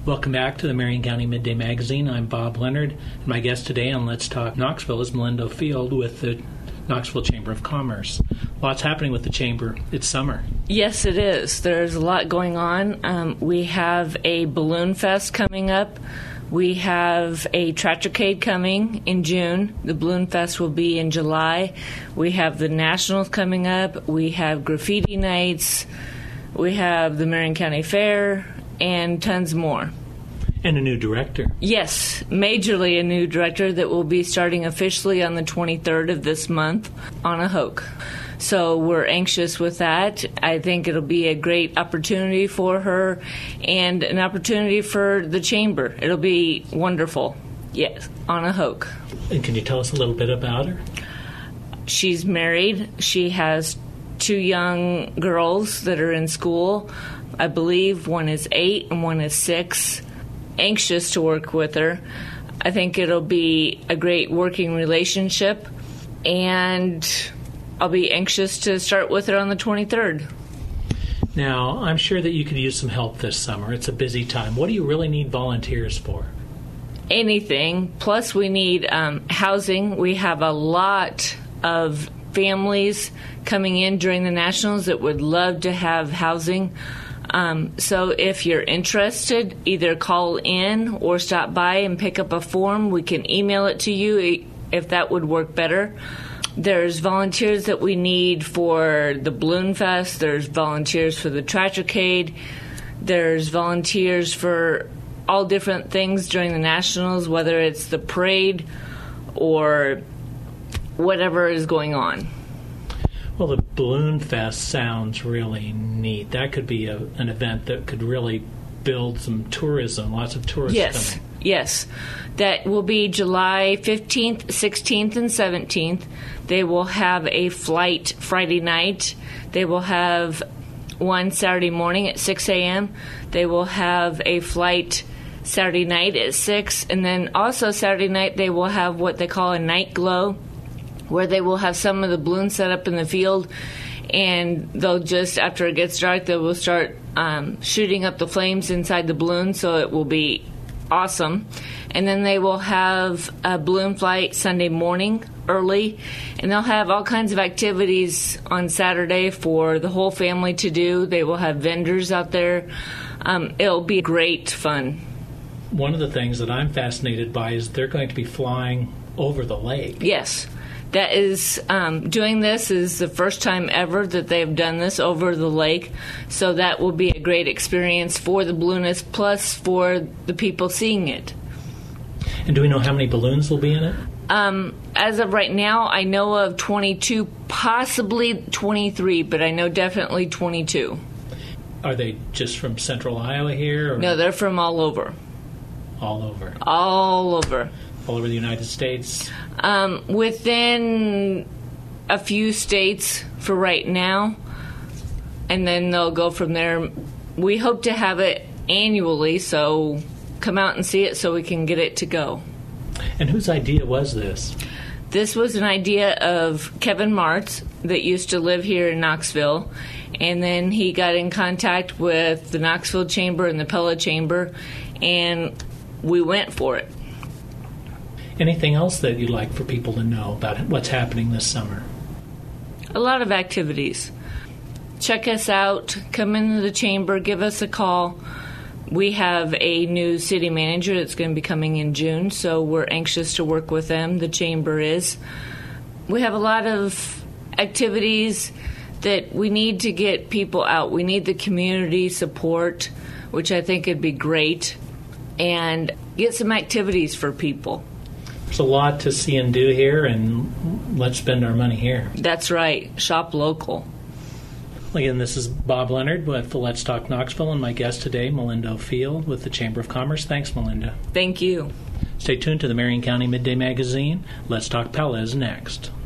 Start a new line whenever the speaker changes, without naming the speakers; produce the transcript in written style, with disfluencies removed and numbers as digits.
Welcome back to the Marion County Midday Magazine. I'm Bob Leonard, and my guest today on Let's Talk Knoxville is Melinda Field with the Knoxville Chamber of Commerce. Lots happening with the Chamber. It's summer.
Yes, it is. There's a lot going on. We have a Balloon Fest coming up. We have a Tractorcade coming in June. The Balloon Fest will be in July. We have the Nationals coming up. We have graffiti nights. We have the Marion County Fair and tons more.
And a new director.
Yes, majorly a new director that will be starting officially on the 23rd of this month, Anna Hoke. So we're anxious with that. I think it'll be a great opportunity for her and an opportunity for the Chamber. It'll be wonderful. Yes, Anna Hoke.
And can you tell us a little bit about her?
She's married. She has 2 young girls that are in school. I believe one is 8 and one is 6. Anxious to work with her. I think it'll be a great working relationship, and I'll be anxious to start with her on the 23rd.
Now, I'm sure that you could use some help this summer. It's a busy time. What do you really need volunteers for?
Anything. Plus, we need housing. We have a lot of families coming in during the Nationals that would love to have housing. So if you're interested, either call in or stop by and pick up a form. We can email it to you if that would work better. There's volunteers that we need for the Balloon Fest. There's volunteers for the Tractorcade. There's volunteers for all different things during the Nationals, whether it's the parade or whatever is going on.
Well, the Balloon Fest sounds really neat. That could be an event that could really build some tourism, lots of tourists coming.
Yes. That will be July 15th, 16th, and 17th. They will have a flight Friday night. They will have one Saturday morning at 6 a.m. They will have a flight Saturday night at 6. And then also Saturday night they will have what they call a night glow, where they will have some of the balloons set up in the field, and they'll just, after it gets dark, they will start shooting up the flames inside the balloon, so it will be awesome. And then they will have a balloon flight Sunday morning early, and they'll have all kinds of activities on Saturday for the whole family to do. They will have vendors out there. It'll be great fun.
One of the things that I'm fascinated by is they're going to be flying over the lake.
Yes. That is, doing this is the first time ever that they've done this over the lake, so that will be a great experience for the balloonists, plus for the people seeing it.
And do we know how many balloons will be in it?
As of right now, I know of 22, possibly 23, but I know definitely 22.
Are they just from central Iowa here? Or?
No, they're from all over.
All over?
All over.
All over the United States?
Within a few states for right now, and then they'll go from there. We hope to have it annually, so come out and see it so we can get it to go.
And whose idea was this?
This was an idea of Kevin Martz that used to live here in Knoxville, and then he got in contact with the Knoxville Chamber and the Pella Chamber, and we went for it.
Anything else that you'd like for people to know about what's happening this summer?
A lot of activities. Check us out. Come into the chamber. Give us a call. We have a new city manager that's going to be coming in June, so we're anxious to work with them. The chamber is. We have a lot of activities that we need to get people out. We need the community support, which I think would be great, and get some activities for people.
There's a lot to see and do here, and let's spend our money here.
That's right. Shop local.
Again, this is Bob Leonard with Let's Talk Knoxville, and my guest today, Melinda Field with the Chamber of Commerce. Thanks, Melinda.
Thank you.
Stay tuned to the Marion County Midday Magazine. Let's Talk Pella is next.